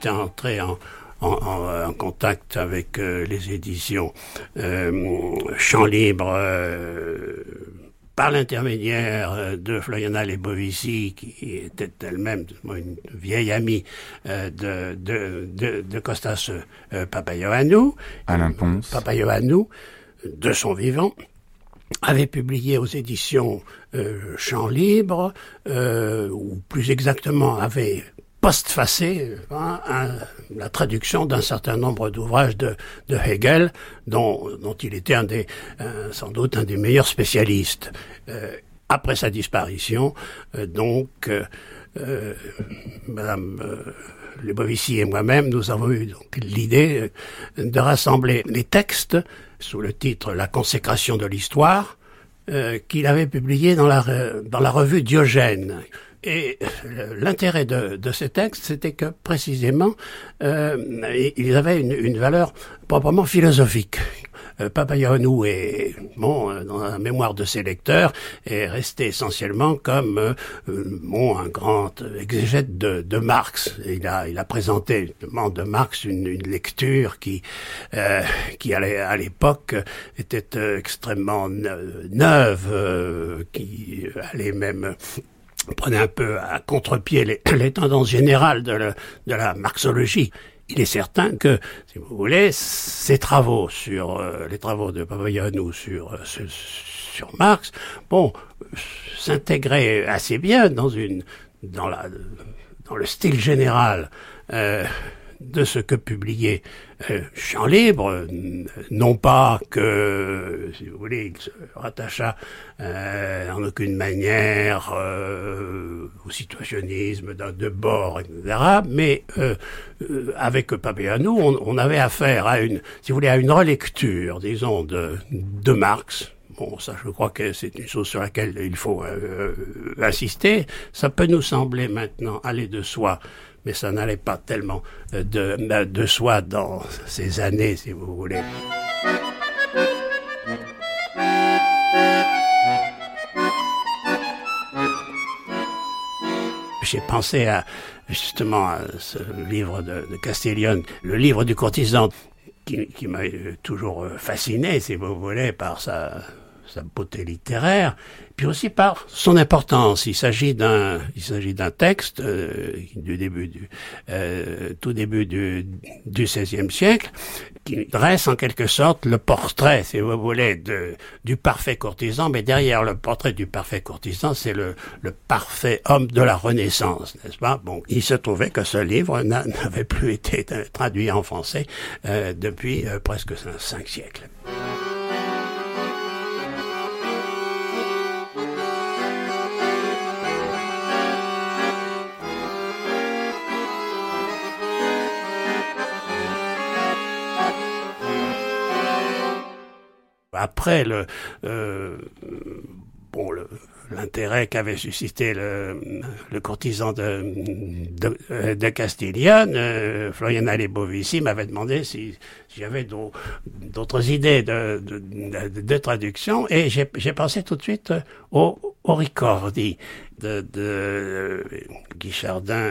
j'étais entré en contact avec les éditions Champs Libres par l'intermédiaire de Floriana Lebovici, qui était elle-même une vieille amie de Kostas Papaioannou. Alain Ponce. Papaioannou, de son vivant, avait publié aux éditions Champs Libres, ou plus exactement avait postfacé la traduction d'un certain nombre d'ouvrages de Hegel, dont il était sans doute un des meilleurs spécialistes. Après sa disparition, Madame Lebovici et moi-même, nous avons eu donc l'idée de rassembler les textes sous le titre « La consécration de l'histoire » qu'il avait publié dans la revue Diogène. Et l'intérêt de ces textes, c'était que précisément, ils avaient une valeur proprement philosophique. Papaioannou dans la mémoire de ses lecteurs, est resté essentiellement comme un grand exégète de Marx. Il a présenté justement de Marx une lecture qui à l'époque était extrêmement neuve, qui allait même prenait un peu à contre-pied les tendances générales de la marxologie. Il est certain que, si vous voulez, ces travaux les travaux de Papaioannou sur Marx, s'intégraient assez bien dans le style général de ce que publiait Champs Libres, non pas que, si vous voulez, il se rattacha en aucune manière au situationnisme de bord, etc., mais avec Papaioannou, on avait affaire à une relecture, disons, de Marx. Bon, ça, je crois que c'est une chose sur laquelle il faut insister. Ça peut nous sembler maintenant aller de soi, mais ça n'allait pas tellement de soi dans ces années, si vous voulez. J'ai pensé justement à ce livre de Castiglione, le livre du courtisan, qui m'a toujours fasciné, si vous voulez, par sa beauté littéraire, puis aussi par son importance. Il s'agit d'un texte tout début du XVIe siècle, qui dresse en quelque sorte le portrait, si vous voulez, du parfait courtisan, mais derrière le portrait du parfait courtisan, c'est le parfait homme de la Renaissance, n'est-ce pas? Bon, il se trouvait que ce livre n'avait plus été traduit en français depuis presque 5 siècles. Après l'intérêt qu'avait suscité le courtisan de Castiglione, Floriana Lebovici m'avait demandé si j'avais d'autres idées de traduction, et j'ai pensé tout de suite au Ricordi de Guichardin.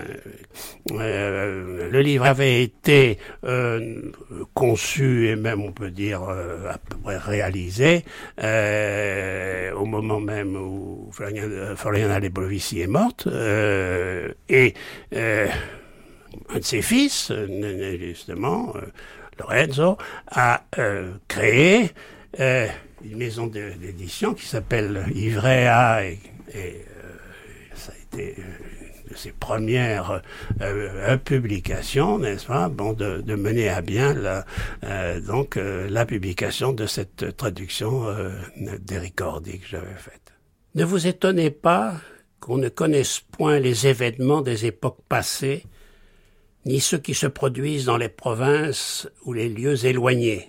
Le livre avait été conçu et même, on peut dire, à peu près réalisé au moment même où Floriana Lebovici est morte, et un de ses fils, justement, Lorenzo, a créé une maison d'édition qui s'appelle Ivrea, et ça a été de ses premières publications, n'est-ce pas, de mener à bien la publication de cette traduction des Ricordi que j'avais faite. Ne vous étonnez pas qu'on ne connaisse point les événements des époques passées, ni ceux qui se produisent dans les provinces ou les lieux éloignés.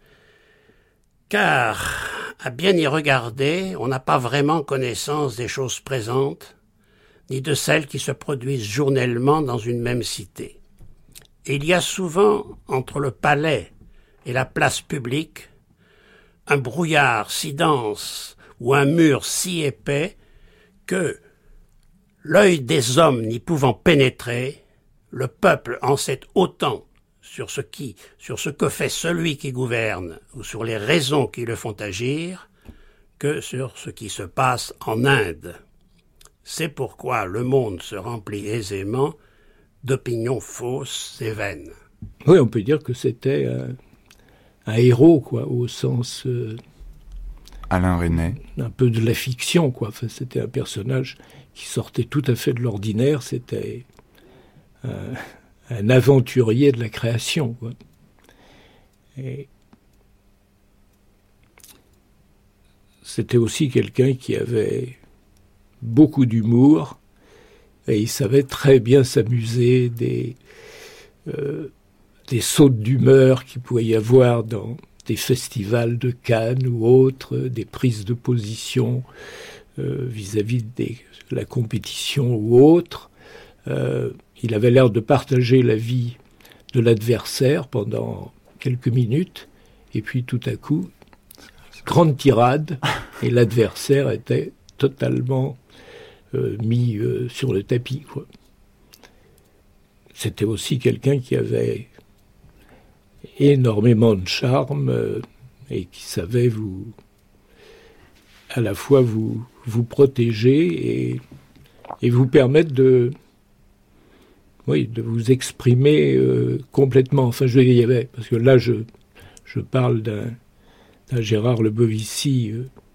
Car, à bien y regarder, on n'a pas vraiment connaissance des choses présentes, ni de celles qui se produisent journellement dans une même cité. Et il y a souvent, entre le palais et la place publique, un brouillard si dense ou un mur si épais que, l'œil des hommes n'y pouvant pénétrer, le peuple en sait autant sur ce que fait celui qui gouverne ou sur les raisons qui le font agir que sur ce qui se passe en Inde. C'est pourquoi le monde se remplit aisément d'opinions fausses et vaines. Oui, on peut dire que c'était un héros, quoi, au sens... Alain Resnais. Un peu de la fiction, quoi. Enfin, c'était un personnage qui sortait tout à fait de l'ordinaire. C'était un aventurier de la création, quoi. Et c'était aussi quelqu'un qui avait beaucoup d'humour et il savait très bien s'amuser des sautes d'humeur qu'il pouvait y avoir dans des festivals de Cannes ou autres, des prises de position vis-à-vis de la compétition ou autre. Il avait l'air de partager la vie de l'adversaire pendant quelques minutes, et puis tout à coup, grande tirade, et l'adversaire était totalement mis sur le tapis, quoi. C'était aussi quelqu'un qui avait énormément de charme et qui savait à la fois vous protéger et vous permettre de vous exprimer complètement. Enfin, il y avait, parce que là, je parle d'un Gérard Lebovici,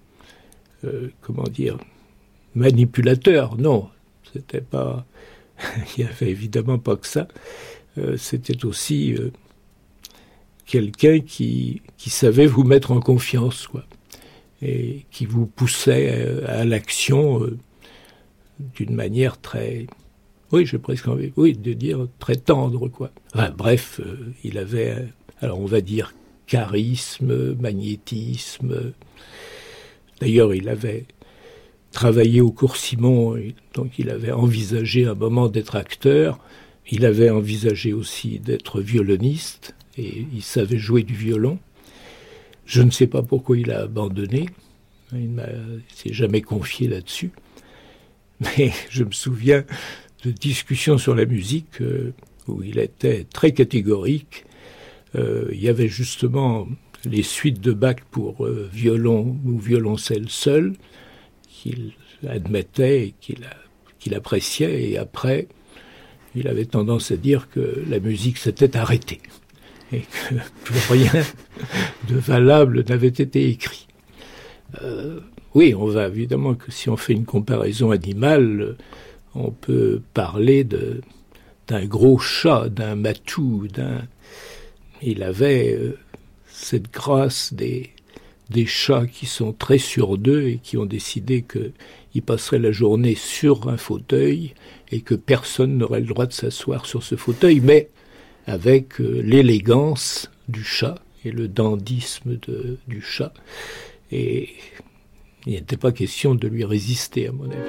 manipulateur. Non, c'était pas... Il n'y avait évidemment pas que ça. C'était aussi quelqu'un qui savait vous mettre en confiance, quoi, et qui vous poussait à l'action d'une manière très... Oui, j'ai presque envie de dire très tendre, quoi. Enfin, bref, il avait, alors on va dire, charisme, magnétisme. D'ailleurs, il avait travaillé au Cours Simon, donc il avait envisagé un moment d'être acteur. Il avait envisagé aussi d'être violoniste, et il savait jouer du violon. Je ne sais pas pourquoi il a abandonné. Il ne s'est jamais confié là-dessus. Mais je me souviens de discussions sur la musique où il était très catégorique. Il y avait justement les suites de Bach pour violon ou violoncelle seul qu'il admettait et qu'il appréciait. Et après, il avait tendance à dire que la musique s'était arrêtée et que plus rien de valable n'avait été écrit. Oui, on va évidemment que si on fait une comparaison animale, on peut parler d'un gros chat, d'un matou, Il avait cette grâce des chats qui sont très sûrs d'eux et qui ont décidé qu'ils passeraient la journée sur un fauteuil et que personne n'aurait le droit de s'asseoir sur ce fauteuil, mais avec l'élégance du chat et le dandysme du chat. Et il n'était pas question de lui résister, à mon avis.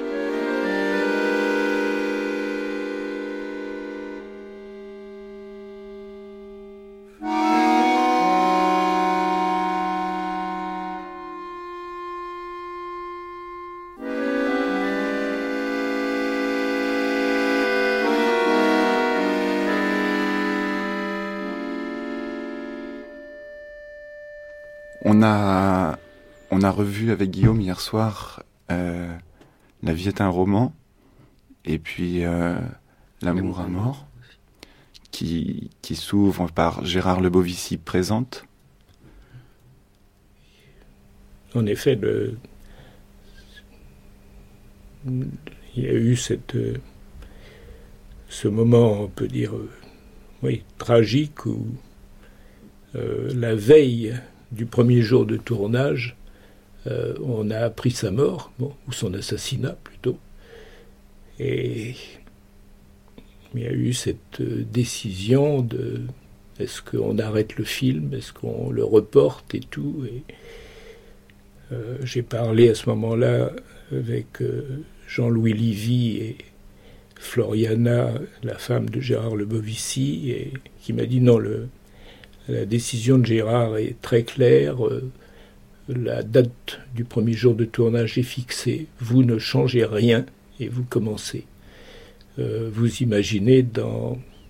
On a revu avec Guillaume hier soir La vie est un roman et puis L'amour à mort qui s'ouvre par Gérard Lebovici présente. En effet, il y a eu ce moment, on peut dire, tragique où la veille du premier jour de tournage, on a appris sa mort, ou son assassinat plutôt. Et il y a eu cette décision de est-ce qu'on arrête le film, est-ce qu'on le reporte et tout. Et j'ai parlé à ce moment-là avec Jean-Louis Livy et Floriana, la femme de Gérard Lebovici, et qui m'a dit non, la décision de Gérard est très claire. La date du premier jour de tournage est fixée. Vous ne changez rien et vous commencez. Vous imaginez dans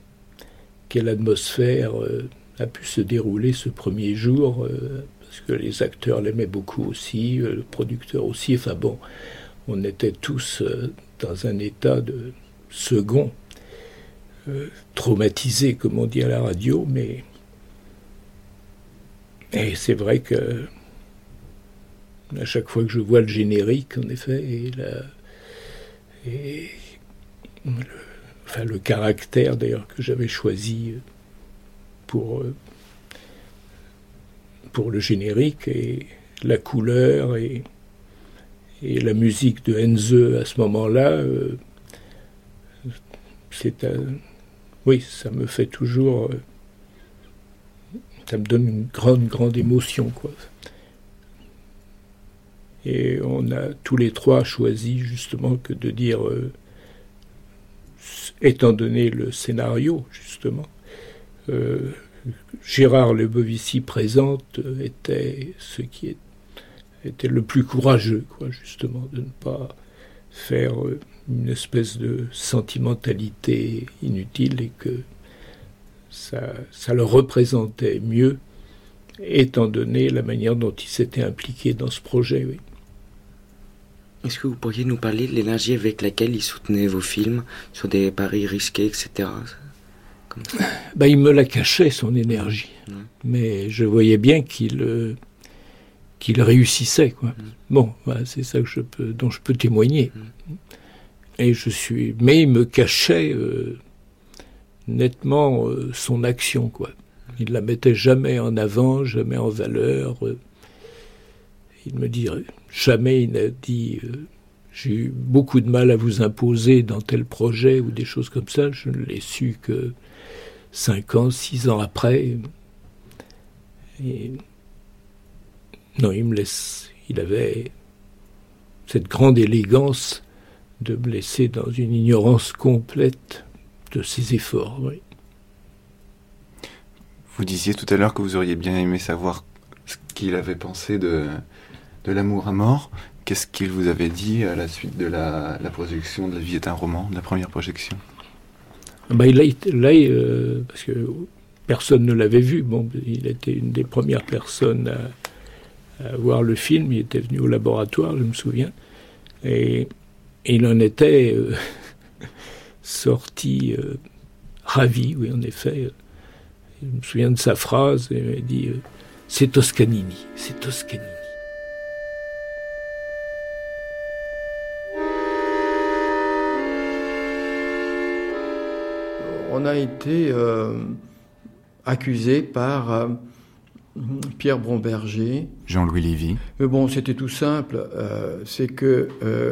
quelle atmosphère a pu se dérouler ce premier jour, parce que les acteurs l'aimaient beaucoup aussi, le producteur aussi. Enfin bon, on était tous dans un état de second, traumatisé, comme on dit à la radio, mais et c'est vrai que à chaque fois que je vois le générique, en effet, le caractère d'ailleurs que j'avais choisi pour le générique, et la couleur et la musique de Henze à ce moment-là, oui, ça me fait toujours, ça me donne une grande émotion, quoi. Et on a tous les trois choisi justement que de dire, étant donné le scénario, justement, Gérard Lebovici présente était ce qui était le plus courageux, quoi, justement, de ne pas faire une espèce de sentimentalité inutile, et que ça le représentait mieux, étant donné la manière dont il s'était impliqué dans ce projet, oui. Est-ce que vous pourriez nous parler de l'énergie avec laquelle il soutenait vos films, sur des paris risqués, etc. Comme ça. Il me la cachait, son énergie. Mais je voyais bien qu'il réussissait, quoi. Bon, c'est ça dont je peux témoigner. Mais il me cachait nettement son action, quoi. Il la mettait jamais en avant, jamais en valeur. Il me dit jamais, il n'a dit j'ai eu beaucoup de mal à vous imposer dans tel projet ou des choses comme ça. Je ne l'ai su que 5 ans, 6 ans après. Et non, il avait cette grande élégance de me laisser dans une ignorance complète de ses efforts. Oui. Vous disiez tout à l'heure que vous auriez bien aimé savoir ce qu'il avait pensé de L'amour à mort. Qu'est-ce qu'il vous avait dit à la suite de la projection de La vie est un roman, de la première projection? Parce que personne ne l'avait vu. Bon, il était une des premières personnes à voir le film. Il était venu au laboratoire, je me souviens. Et il en était sorti ravi, oui, en effet. Je me souviens de sa phrase, et il dit c'est Toscanini, c'est Toscanini. On a été accusé par Pierre Bromberger. Jean-Louis Lévy. Mais bon, c'était tout simple. C'est que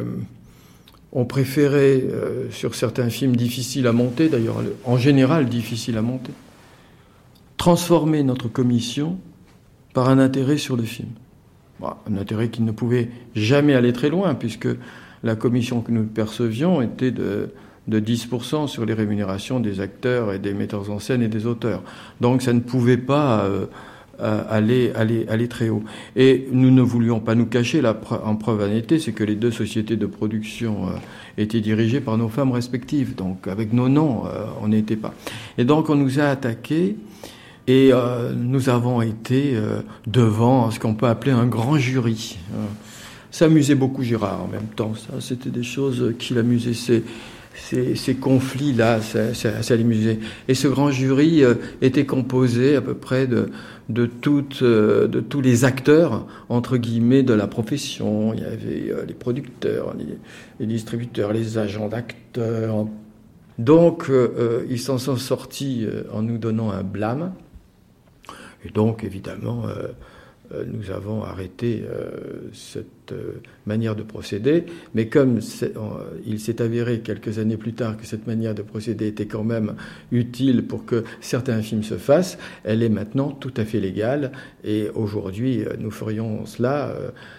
on préférait, sur certains films difficiles à monter, d'ailleurs, en général difficiles à monter, transformer notre commission par un intérêt sur le film. Un intérêt qui ne pouvait jamais aller très loin, puisque la commission que nous percevions était de 10% sur les rémunérations des acteurs et des metteurs en scène et des auteurs. Donc ça ne pouvait pas aller très haut. Et nous ne voulions pas nous cacher, en preuve en était, c'est que les 2 sociétés de production étaient dirigées par nos femmes respectives. Donc avec nos noms, on n'était pas. Et donc on nous a attaqués, et nous avons été devant ce qu'on peut appeler un grand jury. Ça amusait beaucoup Gérard en même temps. Ça, c'était des choses qui l'amusaient. Ces conflits-là, ça l'amusait. Et ce grand jury était composé à peu près de tous les acteurs, entre guillemets, de la profession. Il y avait les producteurs, les distributeurs, les agents d'acteurs. Donc, ils s'en sont sortis en nous donnant un blâme. Et donc, évidemment, nous avons arrêté cette manière de procéder. Mais comme il s'est avéré quelques années plus tard que cette manière de procéder était quand même utile pour que certains films se fassent, elle est maintenant tout à fait légale. Et aujourd'hui, nous ferions cela,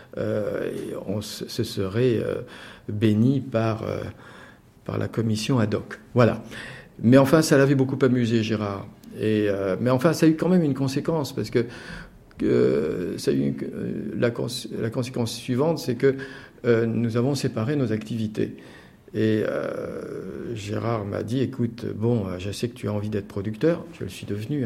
on se serait béni par la commission ad hoc. Voilà. Mais enfin, ça l'avait beaucoup amusé, Gérard. Mais enfin, ça a eu quand même une conséquence, parce que ça a eu la conséquence suivante, c'est que nous avons séparé nos activités. Et Gérard m'a dit, écoute, bon, je sais que tu as envie d'être producteur. Je le suis devenu,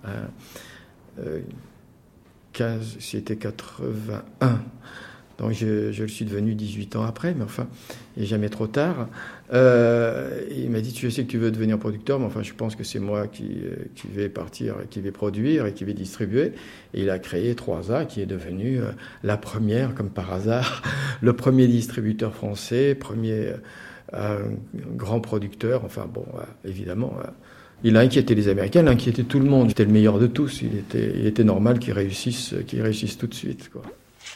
c'était 81. Donc je le suis devenu 18 ans après, mais enfin, il n'est jamais trop tard. Il m'a dit, je sais que tu veux devenir producteur, mais enfin, je pense que c'est moi qui vais partir, qui vais produire et qui vais distribuer. Et il a créé 3A, qui est devenu la première, comme par hasard, le premier distributeur français, premier grand producteur. Enfin bon, évidemment, il a inquiété les Américains, il a inquiété tout le monde. C'était le meilleur de tous. Il était normal qu'il réussisse tout de suite, quoi.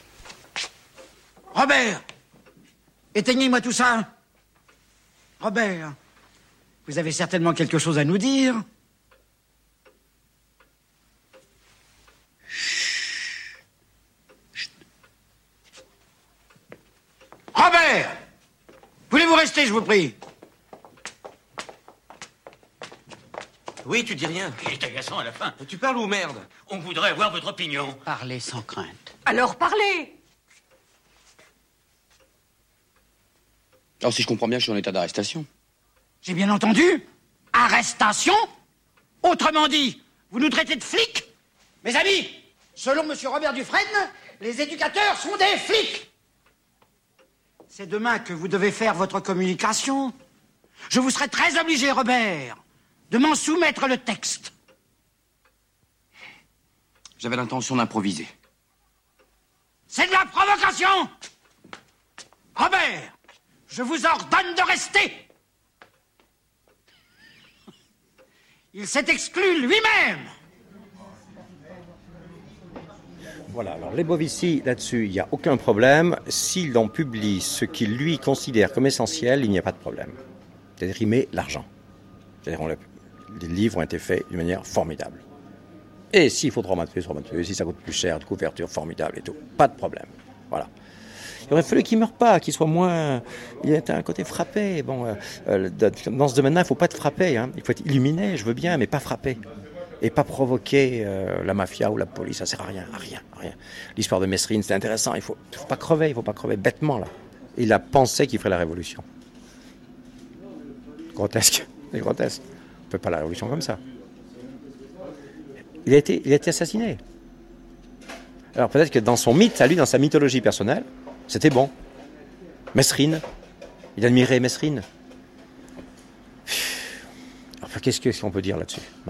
Robert, éteignez-moi tout ça. Robert, vous avez certainement quelque chose à nous dire. Chut. Robert, voulez-vous rester, je vous prie? Oui, tu dis rien. Il est agaçant à la fin. Tu parles ou merde? On voudrait avoir votre opinion. Parlez sans crainte. Alors parlez! Alors, si je comprends bien, je suis en état d'arrestation. J'ai bien entendu? Arrestation? Autrement dit, vous nous traitez de flics? Mes amis, selon M. Robert Dufresne, les éducateurs sont des flics. C'est demain que vous devez faire votre communication. Je vous serai très obligé, Robert, de m'en soumettre le texte. J'avais l'intention d'improviser. C'est de la provocation! Robert, je vous ordonne de rester. Il s'est exclu lui-même. Voilà, alors Lebovici, là-dessus, il n'y a aucun problème. S'il en publie ce qu'il, lui, considère comme essentiel, il n'y a pas de problème. C'est-à-dire, il met l'argent. C'est-à-dire, les livres ont été faits d'une manière formidable. Et s'il faut dramaturger, si ça coûte plus cher, de couverture formidable et tout, pas de problème. Voilà. Il aurait fallu qu'il ne meure pas, qu'il soit moins... Il a un côté frappé. Bon, dans ce domaine-là, il ne faut pas être frappé. Hein. Il faut être illuminé, je veux bien, mais pas frappé. Et pas provoquer la mafia ou la police. Ça ne sert à rien. L'histoire de Mesrine, c'est intéressant. Il ne faut pas crever bêtement, là. Il a pensé qu'il ferait la révolution. Grotesque. C'est grotesque. On ne fait pas la révolution comme ça. Il a été assassiné. Alors peut-être que dans son mythe, à lui, dans sa mythologie personnelle, c'était bon. Mesrine, il admirait Mesrine. Enfin, qu'est-ce qu'on peut dire là-dessus, hein?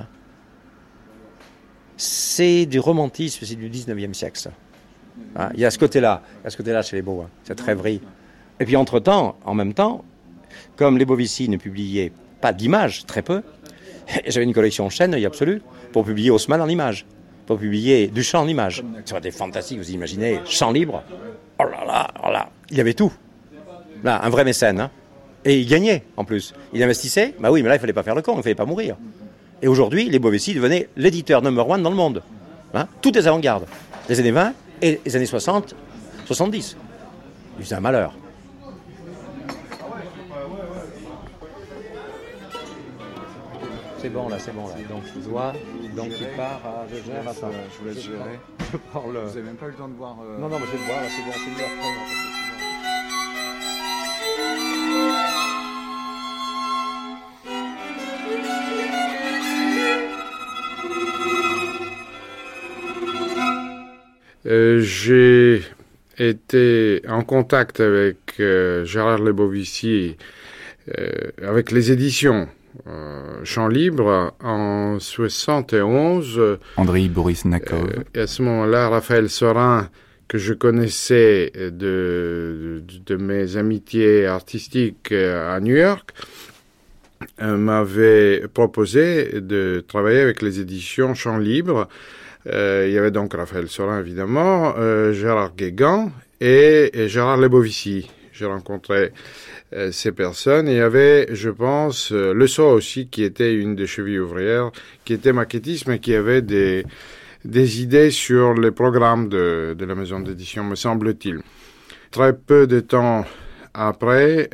C'est du romantisme, c'est du 19e siècle, ça. Hein, il y a ce côté-là chez les Beaux, hein, cette rêverie. Et puis entre-temps, en même temps, comme Lebovici ne publiait pas d'images, très peu, j'avais une collection Chêne-œil absolu pour publier Haussmann en images, pour publier Duchamp en images. Ça des fantastiques, vous imaginez, champ libre. Oh là, il y avait tout. Là, un vrai mécène, hein. Et il gagnait, en plus. Il investissait, bah oui, mais là, il fallait pas faire le con, il fallait pas mourir. Et aujourd'hui, Lebovici devenait l'éditeur number one dans le monde. Hein, toutes les avant-gardes. Les années 20 et les années 60, 70. Il faisait un malheur. C'est bon là. Donc il doit, donc il part à... Je gère, attends. Je vous laisse gérer. Je prends le... Vous n'avez même pas eu le temps de voir... Non, mais je vais le voir, là, c'est bon, c'est mieux après. J'ai été en contact avec Gérard Lebovici, avec les éditions Champ Libre en 71. Andrei Boris Nakov. Et à ce moment-là, Raphaël Sorin, que je connaissais de mes amitiés artistiques à New York, m'avait proposé de travailler avec les éditions Champ Libre. Il y avait donc Raphaël Sorin, évidemment, Gérard Guégan et Gérard Lebovici. J'ai rencontré ces personnes. Et il y avait, je pense, Le Sceau aussi, qui était une des chevilles ouvrières, qui était maquettiste, mais qui avait des idées sur les programmes de la maison d'édition, me semble-t-il. Très peu de temps après,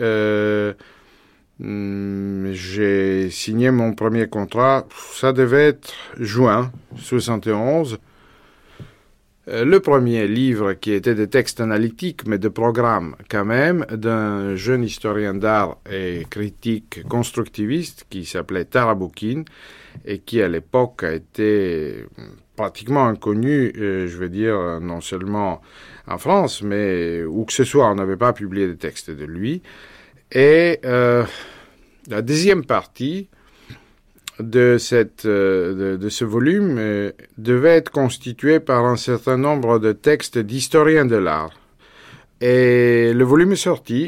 j'ai signé mon premier contrat. Ça devait être juin 71. Le premier livre, qui était des textes analytiques, mais de programme quand même, d'un jeune historien d'art et critique constructiviste qui s'appelait Taraboukine et qui à l'époque a été pratiquement inconnu, je veux dire, non seulement en France, mais où que ce soit, on n'avait pas publié de textes de lui. Et la deuxième partie de ce volume devait être constitué par un certain nombre de textes d'historiens de l'art. Et le volume est sorti.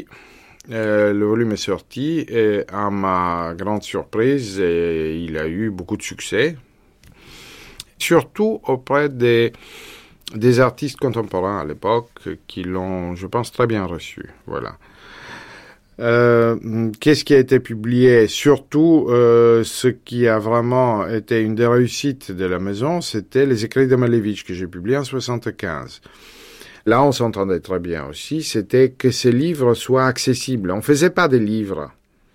Et à ma grande surprise, il a eu beaucoup de succès, surtout auprès des artistes contemporains à l'époque qui l'ont, je pense, très bien reçu. Voilà. Qu'est-ce qui a été publié? Surtout, ce qui a vraiment été une des réussites de la maison, c'était les écrits de Malevich que j'ai publiés en 1975. Là, on s'entendait très bien aussi, c'était que ces livres soient accessibles. On ne faisait pas des livres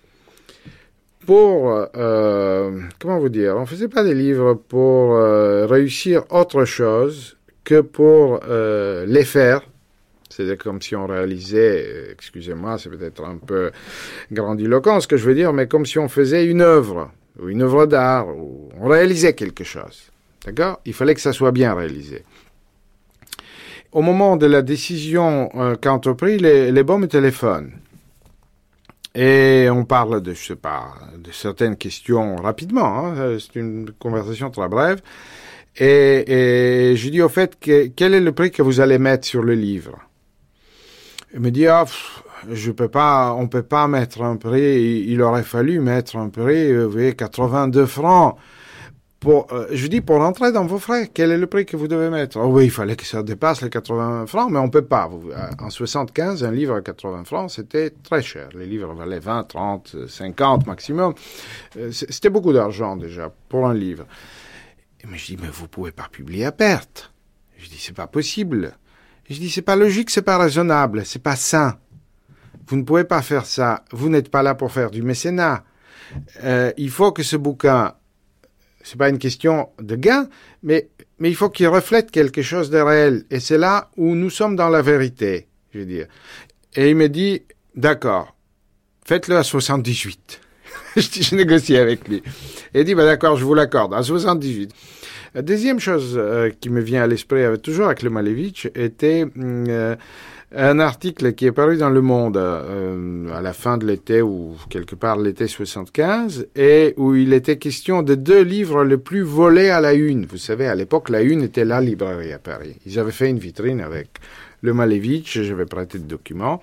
pour, comment vous dire, on ne faisait pas des livres pour réussir autre chose que pour les faire. C'est comme si on réalisait, excusez-moi, c'est peut-être un peu grandiloquent ce que je veux dire, mais comme si on faisait une œuvre, ou une œuvre d'art, ou on réalisait quelque chose. D'accord? Il fallait que ça soit bien réalisé. Au moment de la décision qu'a entrepris, les bons me téléphonent. Et on parle de, je sais pas, de certaines questions rapidement, hein, c'est une conversation très brève. Et je dis au fait, quel est le prix que vous allez mettre sur le livre? Il me dit, on peut pas mettre un prix, il aurait fallu mettre un prix, vous voyez, 82 francs. Je dis, pour rentrer dans vos frais, quel est le prix que vous devez mettre? Oh oui, il fallait que ça dépasse les 80 francs, mais on peut pas. En 75, un livre à 80 francs, c'était très cher. Les livres valaient 20, 30, 50 maximum. C'était beaucoup d'argent déjà pour un livre. Mais je dis, mais vous pouvez pas publier à perte. Je dis, c'est pas possible. Je dis, c'est pas logique, c'est pas raisonnable, c'est pas sain. Vous ne pouvez pas faire ça. Vous n'êtes pas là pour faire du mécénat. Il faut que ce bouquin, c'est pas une question de gain, mais il faut qu'il reflète quelque chose de réel. Et c'est là où nous sommes dans la vérité, je veux dire. Et il me dit, d'accord, faites-le à 78. Je négocie avec lui. Et il dit, d'accord, je vous l'accorde, à 78. La deuxième chose qui me vient à l'esprit, toujours avec le Malevich, était un article qui est paru dans Le Monde à la fin de l'été, ou quelque part l'été 75, et où il était question de 2 livres les plus volés à la une. Vous savez, à l'époque, la une était la librairie à Paris. Ils avaient fait une vitrine avec le Malevich, j'avais prêté de documents.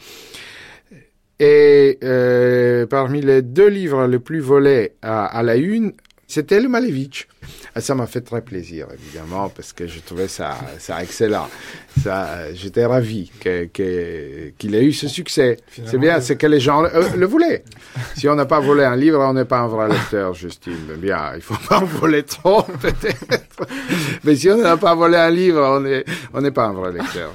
Et parmi les 2 livres les plus volés à la une, c'était le Malevich. Ça m'a fait très plaisir, évidemment, parce que je trouvais ça excellent. J'étais ravi qu'il ait eu ce succès. Finalement, c'est bien, c'est que les gens le voulaient. Si on n'a pas volé un livre, on n'est pas un vrai lecteur, j'estime. Bien, il faut pas en voler trop, peut-être. Mais si on n'a pas volé un livre, on n'est pas un vrai lecteur.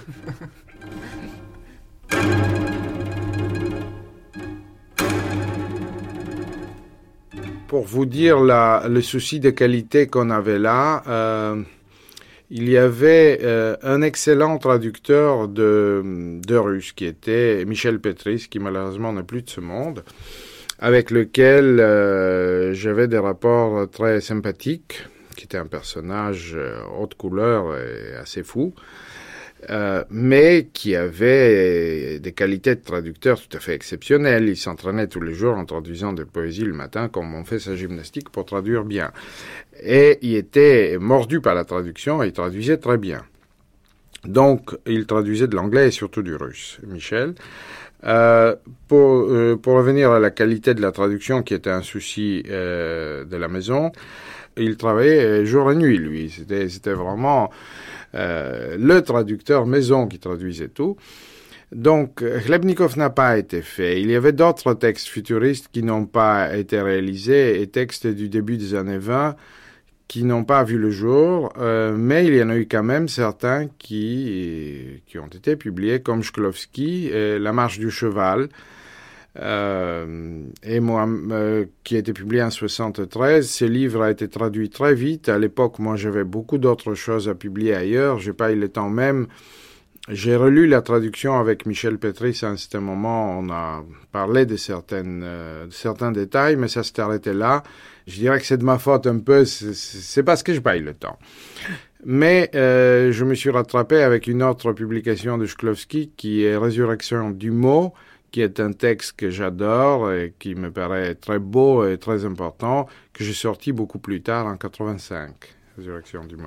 Pour vous dire le souci de qualité qu'on avait là, il y avait un excellent traducteur de russe qui était Michel Petris, qui malheureusement n'est plus de ce monde, avec lequel j'avais des rapports très sympathiques, qui était un personnage haute couleur et assez fou. Mais qui avait des qualités de traducteur tout à fait exceptionnelles. Il s'entraînait tous les jours en traduisant des poésies le matin, comme on fait sa gymnastique pour traduire bien. Et il était mordu par la traduction et il traduisait très bien. Donc, il traduisait de l'anglais et surtout du russe, Michel. Pour revenir à la qualité de la traduction, qui était un souci de la maison, il travaillait jour et nuit, lui. C'était vraiment le traducteur maison qui traduisait tout. Donc, Chlebnikov n'a pas été fait. Il y avait d'autres textes futuristes qui n'ont pas été réalisés et textes du début des années 20 qui n'ont pas vu le jour, mais il y en a eu quand même certains qui ont été publiés, comme Shklovsky, La marche du cheval, et moi, qui a été publié en 1973. Ce livre a été traduit très vite. À l'époque, moi, j'avais beaucoup d'autres choses à publier ailleurs. J'ai pas eu le temps même. J'ai relu la traduction avec Michel Petris à un certain moment. On a parlé de certains détails, mais ça s'est arrêté là. Je dirais que c'est de ma faute un peu. C'est parce que j'ai pas eu le temps. Mais je me suis rattrapé avec une autre publication de Shklovsky qui est Résurrection du mot, qui est un texte que j'adore et qui me paraît très beau et très important, que j'ai sorti beaucoup plus tard en 85, Résurrection du mot.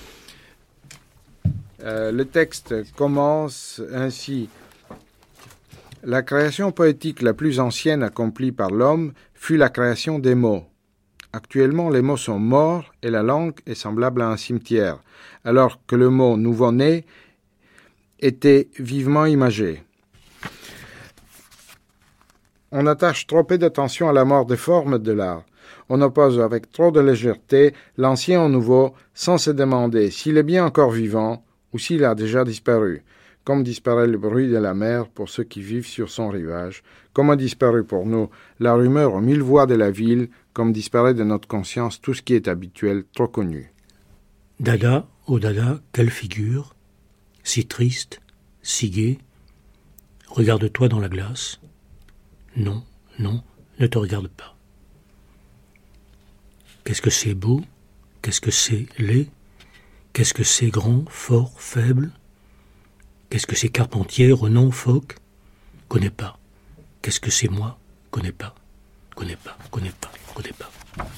Le texte commence ainsi. La création poétique la plus ancienne accomplie par l'homme fut la création des mots. Actuellement, les mots sont morts et la langue est semblable à un cimetière, alors que le mot nouveau-né était vivement imagé. On attache trop peu d'attention à la mort des formes de l'art. On oppose avec trop de légèreté l'ancien au nouveau sans se demander s'il est bien encore vivant ou s'il a déjà disparu, comme disparaît le bruit de la mer pour ceux qui vivent sur son rivage, comme a disparu pour nous la rumeur aux 1000 voix de la ville, comme disparaît de notre conscience tout ce qui est habituel, trop connu. Dada, oh Dada, quelle figure, si triste, si gaie. Regarde-toi dans la glace. Non, non, ne te regarde pas. Qu'est-ce que c'est beau? Qu'est-ce que c'est laid? Qu'est-ce que c'est grand, fort, faible? Qu'est-ce que c'est Carpentier, Renan, Foch? Connais pas. Qu'est-ce que c'est moi? Connais pas. Connais pas, connais pas, connais pas.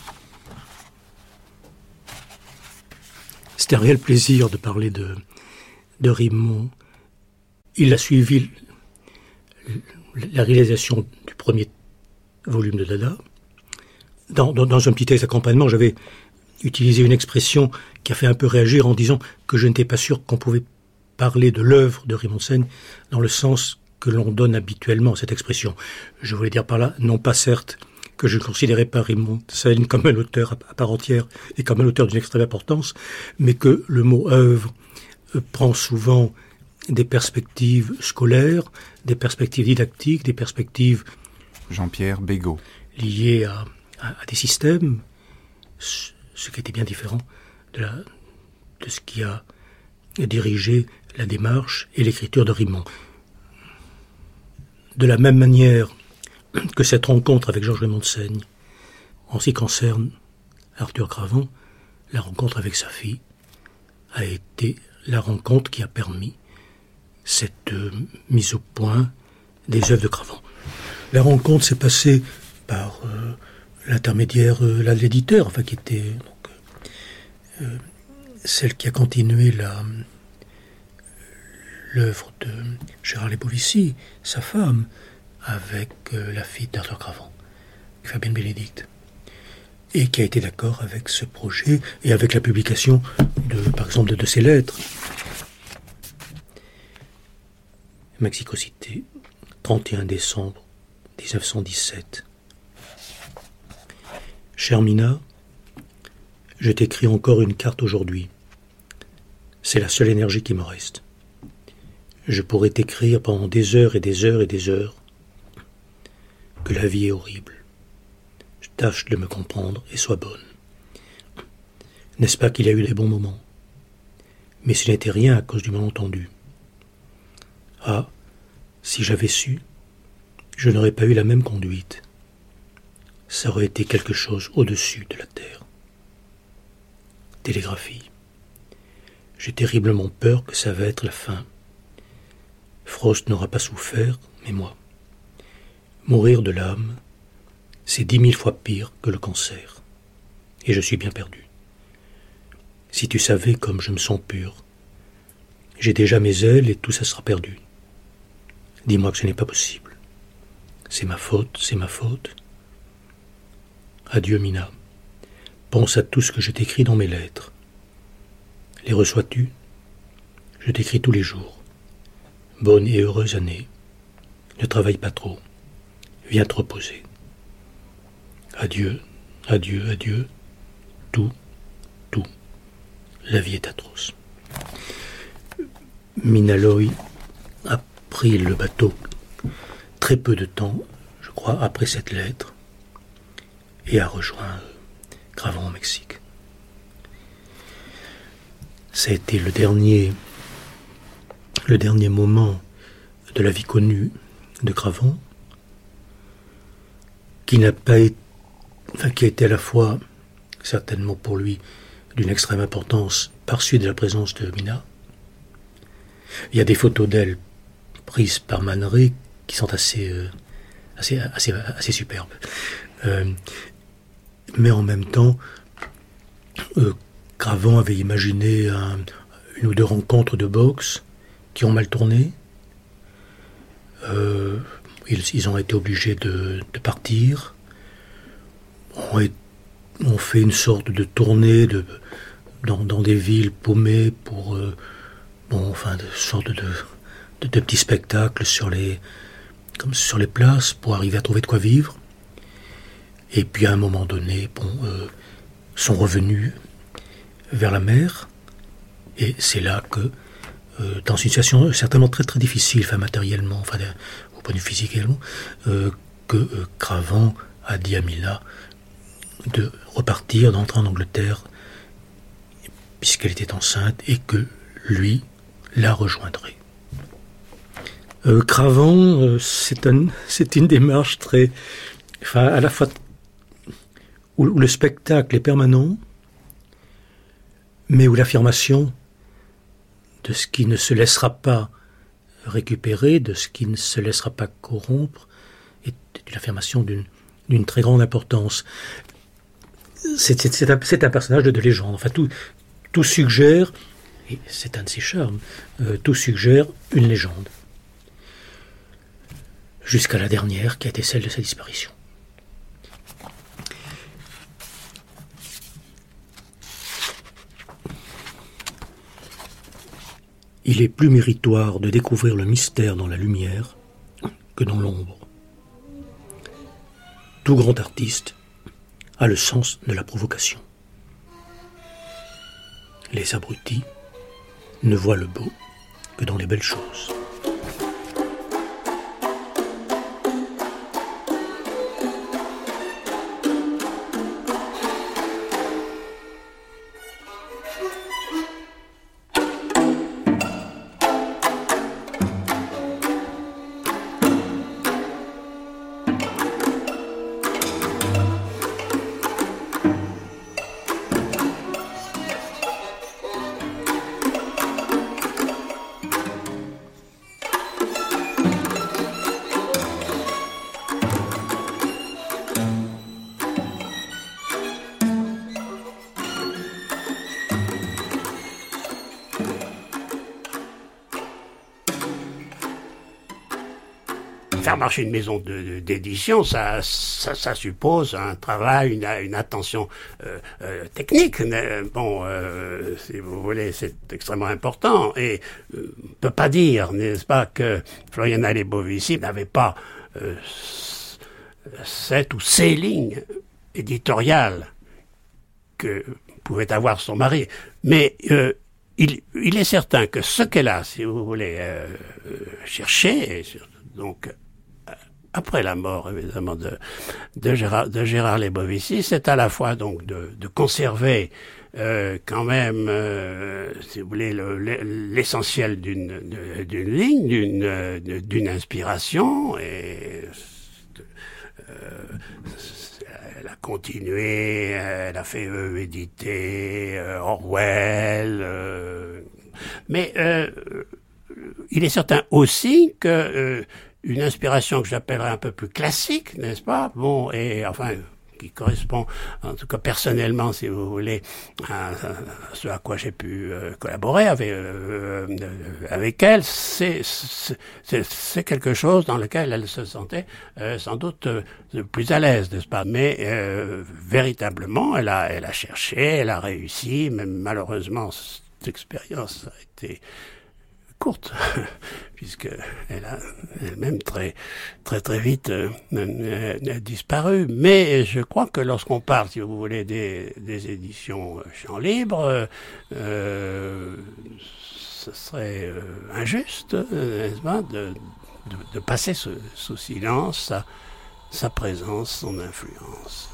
C'était un réel plaisir de parler de Rimbaud. Il a suivi la réalisation du premier volume de Dada. Dans un petit texte d'accompagnement, j'avais utilisé une expression qui a fait un peu réagir en disant que je n'étais pas sûr qu'on pouvait parler de l'œuvre de Rimbaud de Seine dans le sens que l'on donne habituellement à cette expression. Je voulais dire par là, non pas certes que je ne considérais pas Rimbaud de Seine comme un auteur à part entière et comme un auteur d'une extrême importance, mais que le mot œuvre prend souvent des perspectives scolaires, des perspectives didactiques, des perspectives Jean-Pierre Bégaud liées à des systèmes, ce qui était bien différent de ce qui a dirigé la démarche et l'écriture de Rimbaud. De la même manière que cette rencontre avec Georges Rimbaud de Seine, en ce qui concerne Arthur Cravant, la rencontre avec sa fille a été la rencontre qui a permis cette mise au point des œuvres de Cravant. La rencontre s'est passée par l'intermédiaire de l'éditeur, enfin qui était celle qui a continué l'œuvre de Gérard Lebovici, sa femme, avec la fille d'Arthur Cravant, Fabienne Bénédicte, et qui a été d'accord avec ce projet et avec la publication, par exemple, de ses lettres. Mexico City, 31 décembre 1917. Chère Mina, je t'écris encore une carte aujourd'hui. C'est la seule énergie qui me reste. Je pourrais t'écrire pendant des heures et des heures et des heures que la vie est horrible. Tâche de me comprendre et sois bonne. N'est-ce pas qu'il y a eu des bons moments? Mais ce n'était rien à cause du malentendu. Ah, si j'avais su, je n'aurais pas eu la même conduite. Ça aurait été quelque chose au-dessus de la terre. Télégraphie. J'ai terriblement peur que ça va être la fin. Frost n'aura pas souffert, mais moi. Mourir de l'âme, c'est 10 000 fois pire que le cancer. Et je suis bien perdu. Si tu savais comme je me sens pur. J'ai déjà mes ailes et tout ça sera perdu. Dis-moi que ce n'est pas possible. C'est ma faute, c'est ma faute. Adieu, Mina. Pense à tout ce que je t'écris dans mes lettres. Les reçois-tu? Je t'écris tous les jours. Bonne et heureuse année. Ne travaille pas trop. Viens te reposer. Adieu, adieu, adieu. Tout, tout. La vie est atroce. Mina Loy a pris le bateau très peu de temps. crois, après cette lettre, et a rejoint Cravant au Mexique. Ça a été le dernier moment de la vie connue de Cravant, qui n'a pas été, qui a été à la fois, certainement pour lui, d'une extrême importance, par suite de la présence de Mina. Il y a des photos d'elle prises par Man Ray qui sont assez superbes. Mais en même temps, Cravant avait imaginé une ou deux rencontres de boxe qui ont mal tourné. Ils ont été obligés de partir. On fait une sorte de tournée dans des villes paumées pour de sorte de petits spectacles sur les places pour arriver à trouver de quoi vivre. Et puis à un moment donné, sont revenus vers la mer. Et c'est là que, dans une situation certainement très très difficile, matériellement, au point de vue physique également, que Cravant a dit à Mina de repartir, d'entrer en Angleterre, puisqu'elle était enceinte, et que lui la rejoindrait. Cravant, c'est une démarche très... à la fois où le spectacle est permanent, mais où l'affirmation de ce qui ne se laissera pas récupérer, de ce qui ne se laissera pas corrompre, est une affirmation d'une très grande importance. C'est un personnage de légende. Tout suggère, et c'est un de ses charmes, tout suggère une légende. Jusqu'à la dernière, qui a été celle de sa disparition. Il est plus méritoire de découvrir le mystère dans la lumière que dans l'ombre. Tout grand artiste a le sens de la provocation. Les abrutis ne voient le beau que dans les belles choses. Faire marcher une maison d'édition, ça suppose un travail, une attention technique. Si vous voulez, c'est extrêmement important. Et on ne peut pas dire, n'est-ce pas, que Floriana Lebovici n'avait pas cette ou ces lignes éditoriales que pouvait avoir son mari. Mais il est certain que ce qu'elle a, si vous voulez, cherché, donc après la mort évidemment de Gérard Lebovici, c'est à la fois donc de conserver quand même, si vous voulez, l'essentiel d'une ligne, d'une inspiration, et elle a continué, elle a fait éditer Orwell, mais il est certain aussi que une inspiration que j'appellerais un peu plus classique, n'est-ce pas? Bon, et enfin, qui correspond, en tout cas personnellement, si vous voulez, à ce à quoi j'ai pu collaborer avec elle, c'est quelque chose dans lequel elle se sentait sans doute plus à l'aise, n'est-ce pas? Mais véritablement, elle a cherché, elle a réussi, même malheureusement, cette expérience a été courte, puisque elle a elle-même très vite disparu. Mais je crois que lorsqu'on parle, si vous voulez, des éditions Champs Libres, ce serait injuste, n'est-ce pas, de passer sous silence sa présence, son influence.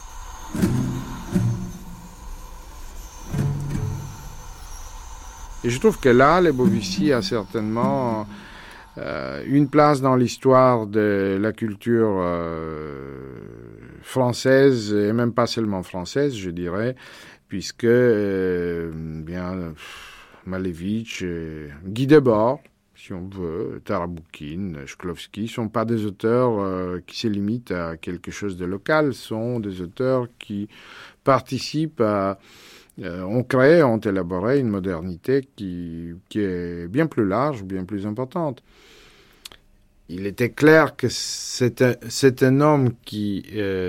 Et je trouve que là, Lebovici a certainement une place dans l'histoire de la culture française, et même pas seulement française, je dirais, puisque Malevich, Guy Debord, si on veut, Taraboukine, Shklovsky, ne sont pas des auteurs qui se limitent à quelque chose de local, sont des auteurs qui participent à... ont élaboré une modernité qui est bien plus large, bien plus importante. Il était clair que c'est un homme qui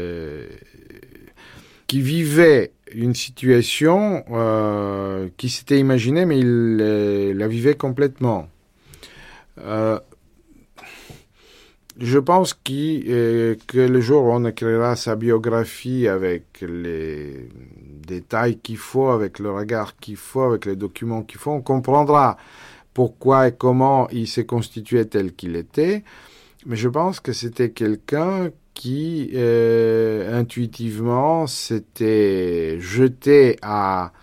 vivait une situation qui s'était imaginée, mais il la vivait complètement. Je pense que le jour où on écrira sa biographie avec les détails qu'il faut, avec le regard qu'il faut, avec les documents qu'il faut, on comprendra pourquoi et comment il s'est constitué tel qu'il était. Mais je pense que c'était quelqu'un qui, intuitivement, s'était jeté à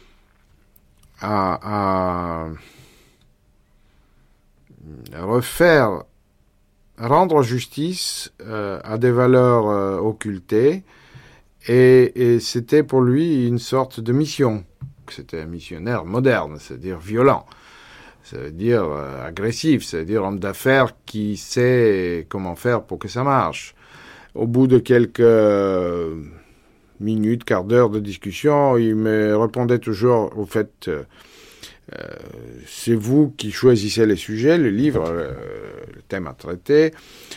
rendre justice à des valeurs occultées, et c'était pour lui une sorte de mission. C'était un missionnaire moderne, c'est-à-dire violent, c'est-à-dire agressif, c'est-à-dire homme d'affaires qui sait comment faire pour que ça marche. Au bout de quelques minutes, quart d'heure de discussion, il me répondait toujours au fait... c'est vous qui choisissez les sujets, le livre, le thème à traiter.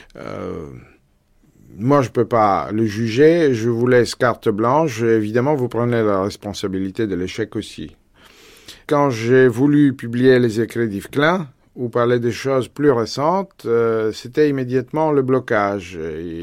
Moi, je ne peux pas le juger. Je vous laisse carte blanche. Évidemment, vous prenez la responsabilité de l'échec aussi. Quand j'ai voulu publier les écrits d'Yves Klein, ou parler des choses plus récentes, c'était immédiatement le blocage.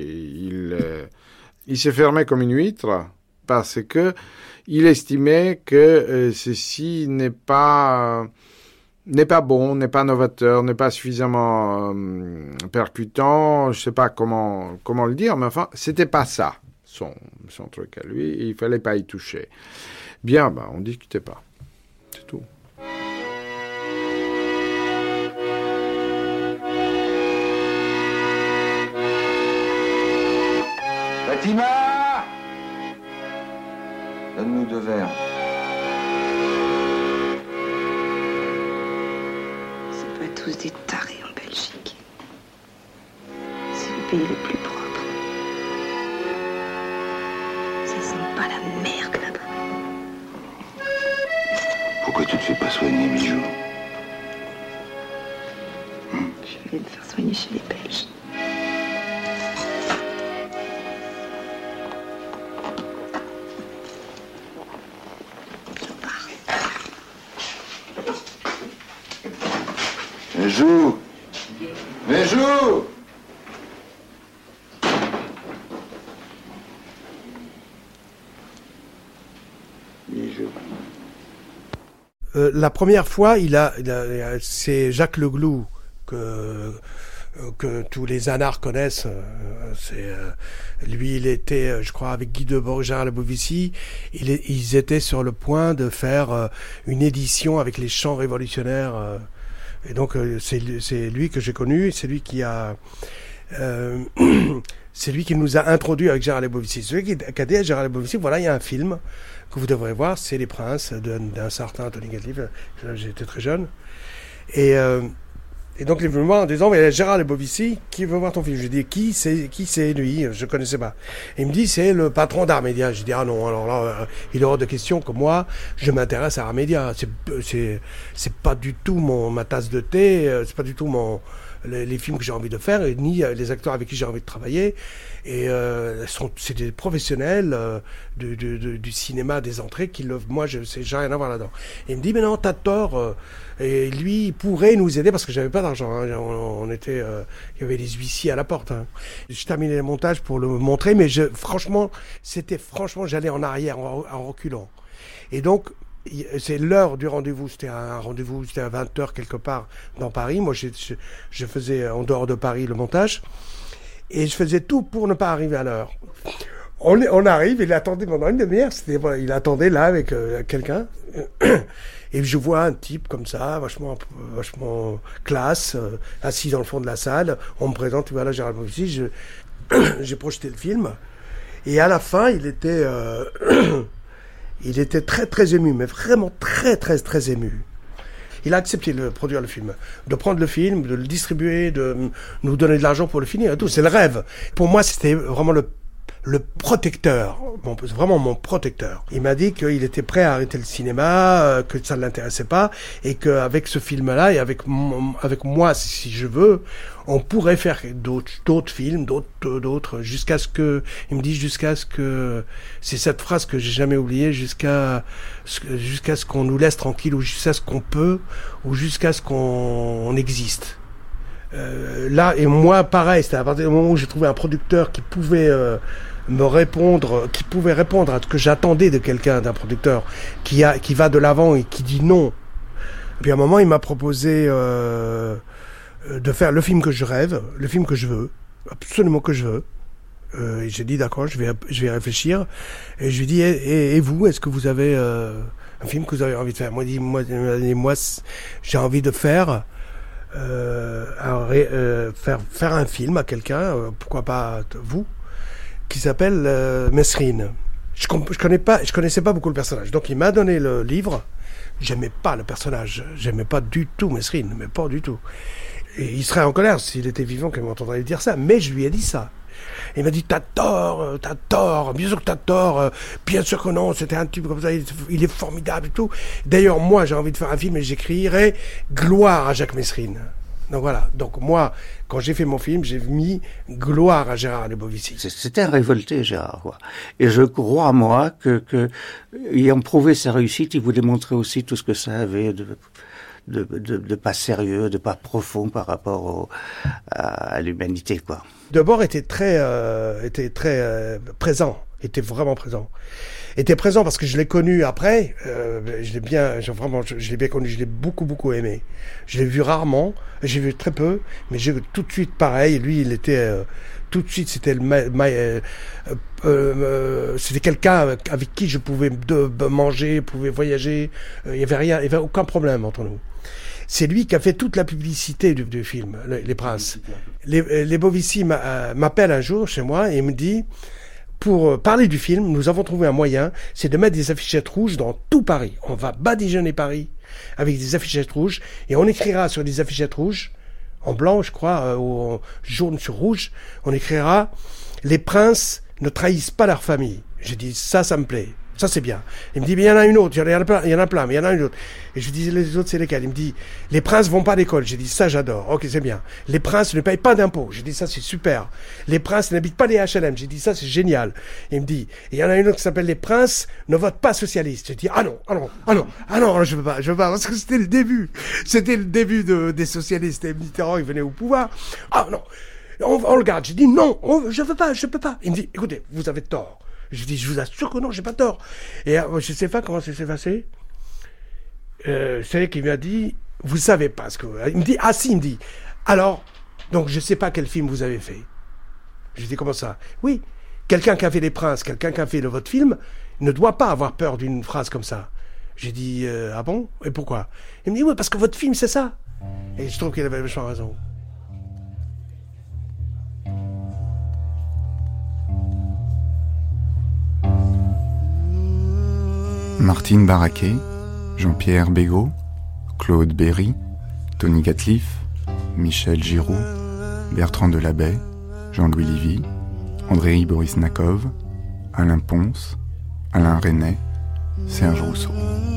Il s'est fermé comme une huître parce que il estimait que ceci n'est pas bon, n'est pas novateur, n'est pas suffisamment percutant. Je ne sais pas comment le dire, mais enfin, c'était pas ça, son truc à lui. Il fallait pas y toucher. Bien, on discutait pas. C'est tout. Fatima! Donne-nous 2 verres. C'est pas tous des tarés en Belgique. C'est le pays le plus propre. Ça sent pas la merde là-bas. Pourquoi tu te fais pas soigner, Mijou? Je vais me faire soigner chez les Belges. Mijou! Mijou! La première fois, c'est Jacques Leglou que tous les anards connaissent. Lui, il était, je crois, avec Guy Debord, Gérard Lebovici. Ils étaient sur le point de faire une édition avec les chants révolutionnaires. Et donc, c'est lui que j'ai connu. C'est lui qui a... c'est lui qui nous a introduits avec Gérard Lebovici. Celui qui a dit à Gérard Lebovici, voilà, il y a un film que vous devrez voir, c'est Les Princes d'un certain Anthony Gatliff. J'étais très jeune. Et donc il est venu me voir en disant, mais Gérard Lebovici, qui veut voir ton film? Je lui ai dit, qui c'est lui? Je ne connaissais pas. Et il me dit, c'est le patron d'Armédia. Je dis, ah non, alors là, il est hors de question que moi, je m'intéresse à Armédia. C'est pas du tout ma tasse de thé, c'est pas du tout les films que j'ai envie de faire, et ni les acteurs avec qui j'ai envie de travailler. Et c'est des professionnels du cinéma, des entrées, moi j'ai rien à voir là-dedans. Et il me dit, mais non, t'as tort. Et lui, il pourrait nous aider parce que j'avais pas d'argent. Hein. Il y avait les huissiers à la porte. Hein. J'ai terminé le montage pour le montrer, mais franchement, j'allais en arrière, en reculant. Et donc, c'est l'heure du rendez-vous. C'était à 20h quelque part dans Paris. Moi, je faisais en dehors de Paris le montage. Et je faisais tout pour ne pas arriver à l'heure. On arrive, il attendait pendant une demi-heure, il attendait là avec quelqu'un. Et je vois un type comme ça, vachement classe, assis dans le fond de la salle. On me présente, voilà, Gérard Lebovici, j'ai projeté le film. Et à la fin, il était très très ému, mais vraiment très très très ému. Il a accepté de produire le film, de prendre le film, de le distribuer, de nous donner de l'argent pour le finir et tout. C'est le rêve. Pour moi, c'était vraiment le protecteur, vraiment mon protecteur. Il m'a dit qu'il était prêt à arrêter le cinéma, que ça ne l'intéressait pas, et qu'avec ce film-là, et avec moi, si je veux, on pourrait faire d'autres films, d'autres, jusqu'à ce que, c'est cette phrase que j'ai jamais oubliée, jusqu'à ce qu'on nous laisse tranquille, ou jusqu'à ce qu'on peut, ou jusqu'à ce qu'on existe. Là, et moi, pareil, c'était à partir du moment où j'ai trouvé un producteur qui pouvait me répondre, qui pouvait répondre à ce que j'attendais de quelqu'un, d'un producteur qui va de l'avant et qui dit non. Et puis à un moment, il m'a proposé de faire le film que je rêve, le film que je veux, absolument que je veux. Et j'ai dit d'accord, je vais réfléchir. Et je lui dis et vous, est-ce que vous avez un film que vous avez envie de faire? Moi, j'ai envie de faire faire un film à quelqu'un, pourquoi pas vous, qui s'appelle Mesrine. Je connaissais pas beaucoup le personnage, donc il m'a donné le livre. J'aimais pas le personnage, j'aimais pas du tout Mesrine, mais pas du tout. Et il serait en colère s'il était vivant qu'il m'entendrait dire ça, mais je lui ai dit ça. Et il m'a dit t'as tort, bien sûr que t'as tort, bien sûr que non, c'était un type comme ça, il est formidable et tout. D'ailleurs, moi, j'ai envie de faire un film et j'écrirai gloire à Jacques Mesrine. Donc voilà, donc moi, quand j'ai fait mon film, j'ai mis gloire à Gérard Lebovici. C'était un révolté, Gérard, quoi. Et je crois, moi, que ayant prouvé sa réussite, il voulait montrer aussi tout ce que ça avait de pas sérieux, de pas profond par rapport à l'humanité, quoi. D'abord, était très présent, était vraiment présent. Était présent parce que je l'ai connu après, je l'ai bien connu, je l'ai beaucoup aimé. Je l'ai vu rarement, j'ai vu très peu, mais j'ai tout de suite pareil, lui il était, tout de suite c'était c'était quelqu'un avec qui je pouvais manger, pouvais voyager, il y avait aucun problème entre nous. C'est lui qui a fait toute la publicité du film, Les Princes. Lebovici m'appelle un jour chez moi et me dit, pour parler du film, nous avons trouvé un moyen, c'est de mettre des affichettes rouges dans tout Paris. On va badigeonner Paris avec des affichettes rouges et on écrira sur des affichettes rouges, en blanc je crois, ou en jaune sur rouge, on écrira « Les princes ne trahissent pas leur famille ». J'ai dit « ça me plaît ». Ça, c'est bien. Il me dit, mais il y en a une autre, il y en a plein, mais il y en a une autre. Et je lui dis, les autres, c'est lesquels? Il me dit, les princes vont pas à l'école. J'ai dit, ça, j'adore. Ok, c'est bien. Les princes ne payent pas d'impôts. J'ai dit, ça, c'est super. Les princes n'habitent pas les HLM. J'ai dit, ça, c'est génial. Il me dit, il y en a une autre qui s'appelle les princes ne votent pas socialistes. J'ai dit, ah non, je veux pas, parce que c'était le début. C'était le début des socialistes. Et Mitterrand, il venait au pouvoir. Ah non, on le garde. J'ai dit, non, je peux pas. Il me dit, écoutez, vous avez tort. Je dis, je vous assure que non, j'ai pas tort. Et je sais pas comment ça s'est passé. C'est qu'il m'a dit, vous savez pas ce que... Il me dit, ah si, il me dit, alors, donc je sais pas quel film vous avez fait. Je dis, comment ça? Oui, quelqu'un qui a fait Les Princes, quelqu'un qui a fait votre film, ne doit pas avoir peur d'une phrase comme ça. J'ai dit, ah bon? Et pourquoi? Il me dit, oui, parce que votre film, c'est ça. Et je trouve qu'il avait vachement raison. Martine Barraquet, Jean-Pierre Bégaud, Claude Berry, Tony Gatliff, Michel Giraud, Bertrand Delabey, Jean-Louis Livy, Andrei Borisnakov, Alain Ponce, Alain Resnais, Serge Rousseau.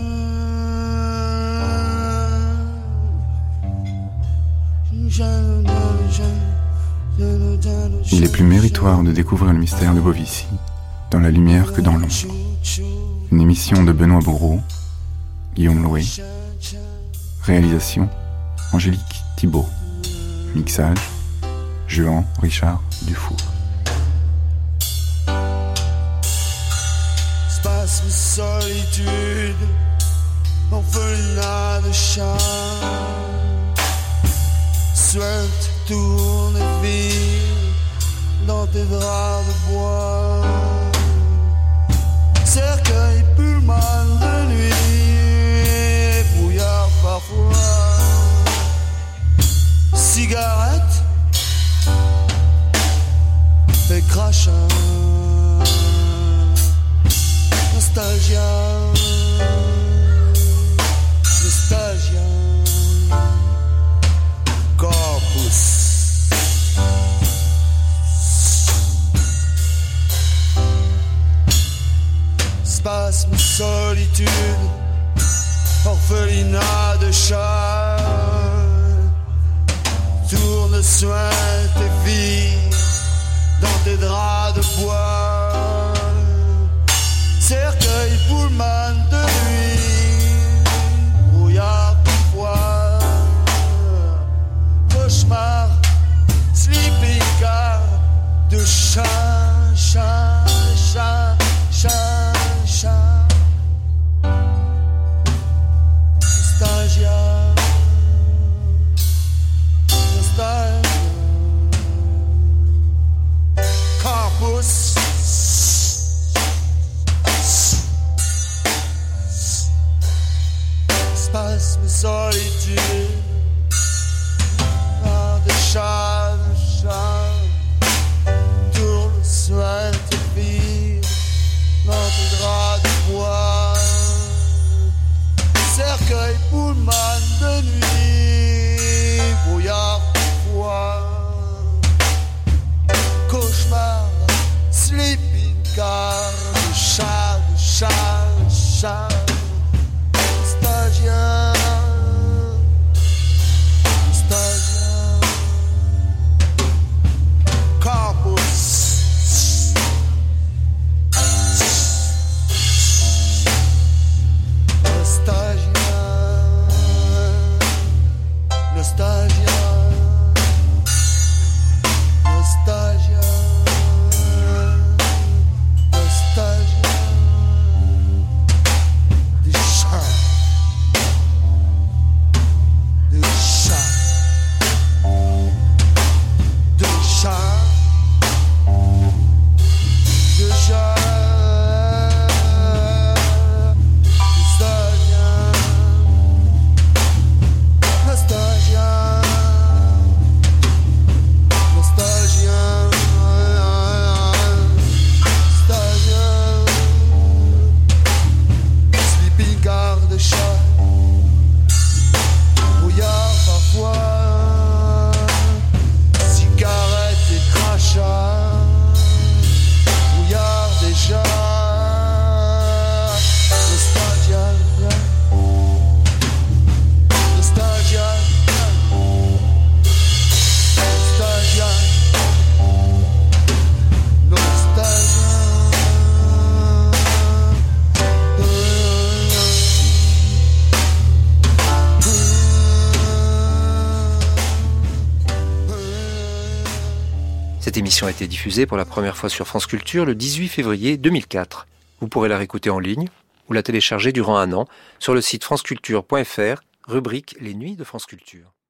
Il est plus méritoire de découvrir le mystère de Bovici dans la lumière que dans l'ombre. Une émission de Benoît Bourreau, Guillaume Loué. Réalisation, Angélique Thibault. Mixage, Juan Richard Dufour. Spasme, solitude, orphelinat de charme. Souhaite tourne ville, dans tes draps de bois. Cercueil, pullman de nuit, brouillard parfois. Cigarette et crachin. Nostalgia, nostalgia. Corpus. Spasme, solitude, orphelinat de chat. Tourne, soin tes filles dans tes draps de bois. Cercueil, pullman de nuit, brouillard parfois. Cauchemar, sleeping car de chat, chat, chat, chat, chat. Nostalgia, nostalgia. Corpus. Spasme, solitude. Chat, tourne, soin tes filles dans tes draps de bois. Cercueil, pullman de nuit, brouillard parfois. Cauchemar, sleeping car de chat, chat. Nostalgia. Cette émission a été diffusée pour la première fois sur France Culture le 18 février 2004. Vous pourrez la réécouter en ligne ou la télécharger durant un an sur le site franceculture.fr, rubrique Les Nuits de France Culture.